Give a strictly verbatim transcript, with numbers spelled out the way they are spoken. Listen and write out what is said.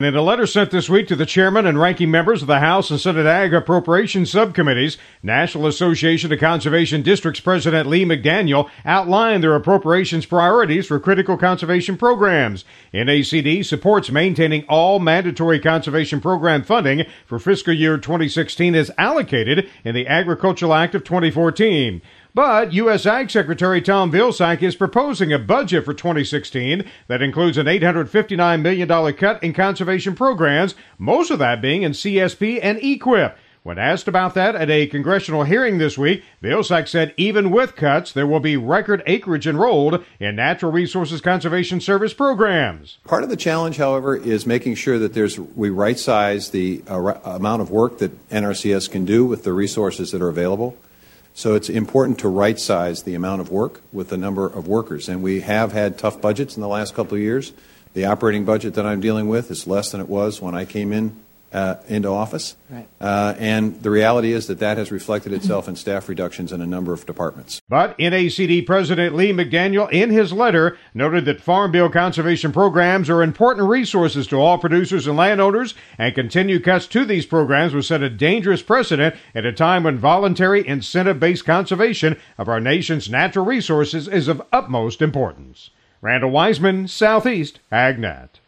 In a letter sent this week to the chairman and ranking members of the House and Senate Ag Appropriations Subcommittees, National Association of Conservation Districts President Lee McDaniel outlined their appropriations priorities for critical conservation programs. N A C D supports maintaining all mandatory conservation program funding for fiscal year twenty sixteen as allocated in the Agricultural Act of twenty fourteen. But U S Ag Secretary Tom Vilsack is proposing a budget for twenty sixteen that includes an eight hundred fifty-nine million dollars cut in conservation programs, most of that being in C S P and E Q I P. When asked about that at a congressional hearing this week, Vilsack said even with cuts, there will be record acreage enrolled in Natural Resources Conservation Service programs. Part of the challenge, however, is making sure that there's we right-size the uh, amount of work that N R C S can do with the resources that are available. So it's important to right-size the amount of work with the number of workers. And we have had tough budgets in the last couple of years. The operating budget that I'm dealing with is less than it was when I came in uh, into office. Right. Uh, and the reality is that that has reflected itself in staff reductions in a number of departments. But N A C D President Lee McDaniel, in his letter, noted that Farm Bill conservation programs are important resources to all producers and landowners, and continued cuts to these programs would set a dangerous precedent at a time when voluntary, incentive-based conservation of our nation's natural resources is of utmost importance. Randall Wiseman, Southeast AgNet.